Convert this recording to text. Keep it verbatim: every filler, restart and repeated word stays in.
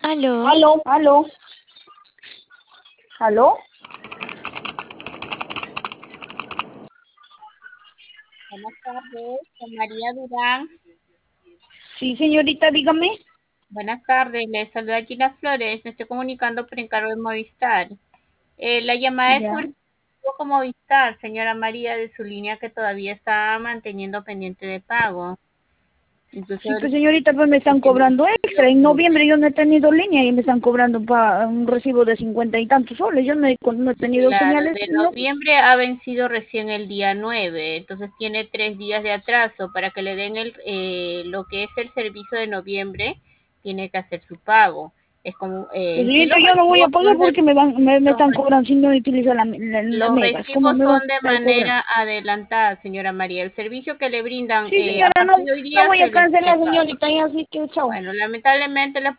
Aló, Aló, aló, aló. Buenas tardes, con María Durán. Sí, señorita, dígame. Buenas tardes, le saluda Gina Flores. Me estoy comunicando por encargo de Movistar. Eh, la llamada es Ya. sobre con Movistar, señora María, de su línea que todavía está manteniendo pendiente de pago. Incluso Sí, pues señorita, pues me están diciendo cobrando extra. En noviembre yo no he tenido línea y me están cobrando para un recibo de cincuenta y tantos soles. Yo no he, no he tenido claro, señales. de No. noviembre ha vencido recién el día nueve, entonces tiene tres días de atraso para que le den el, eh, lo que es el servicio de noviembre, tiene que hacer su pago. Es como, eh, Pues en sí señorita, los yo no voy a recibos pagar son de, porque me van, me, me los, están cobrando si no utilizo la, la, la los megas. ¿Cómo recibos me van son a de estar cobrando? manera adelantada, señora María. El servicio que le brindan Sí, eh, a señora, no, partir de hoy no día voy a se les, le cancelar, paga. señorita, y así que chao. Bueno, lamentablemente le